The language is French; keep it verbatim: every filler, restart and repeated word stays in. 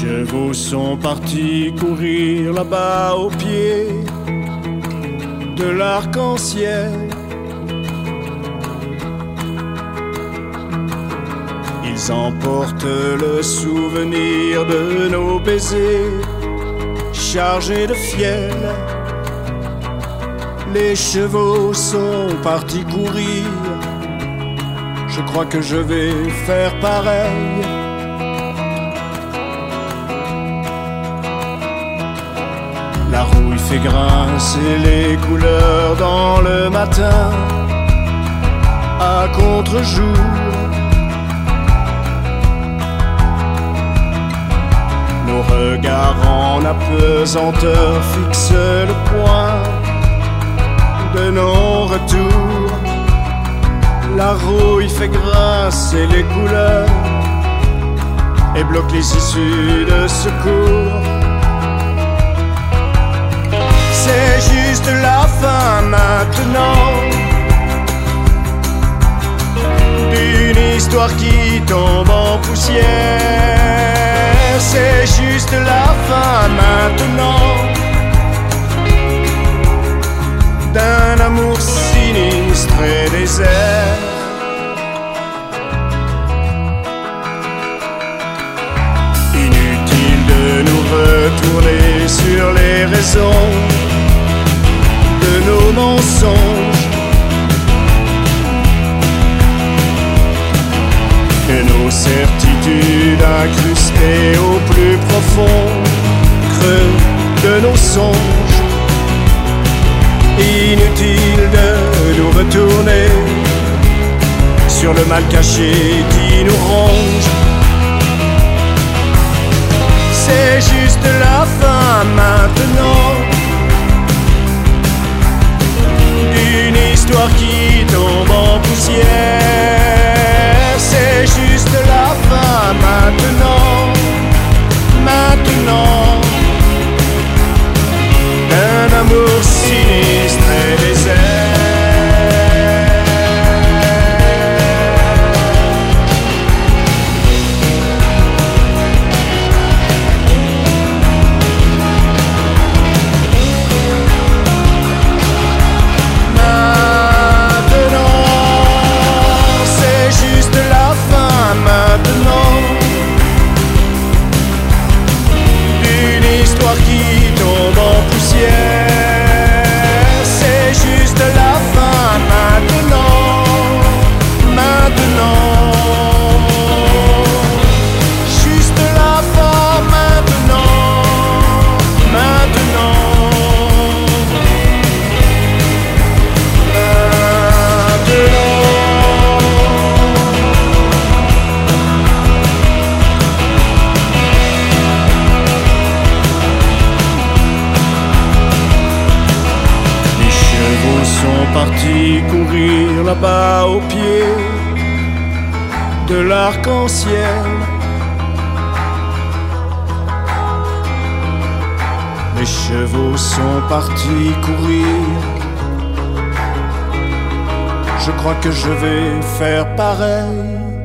chevaux sont partis courir là-bas au pied de l'arc-en-ciel. Ils emportent le souvenir de nos baisers chargés de fiel. Les chevaux sont partis courir, je crois que je vais faire pareil. La rouille fait grincer les couleurs dans le matin à contre-jour. Nos regards en apesanteur fixent le point de non-retour. La rouille fait grincer les couleurs et bloque les issues de secours. C'est juste la fin maintenant d'une histoire qui tombe en poussière. C'est juste la fin maintenant d'un amour sinistre et désert. Inutile de nous retourner sur les raisons de nos mensonges, que nos certitudes incrustées au plus profond creux de nos songes. Inutile de nous retourner sur le mal caché qui nous ronge. C'est juste la fin maintenant d'une histoire qui tombe en poussière. C'est juste la fin maintenant, maintenant d'un amour sinistre et désert. Qui tombe en poussière, c'est juste la fin maintenant, maintenant, juste la fin maintenant, maintenant, sont partis courir là-bas au pied de l'arc-en-ciel. Les chevaux sont partis courir, je crois que je vais faire pareil.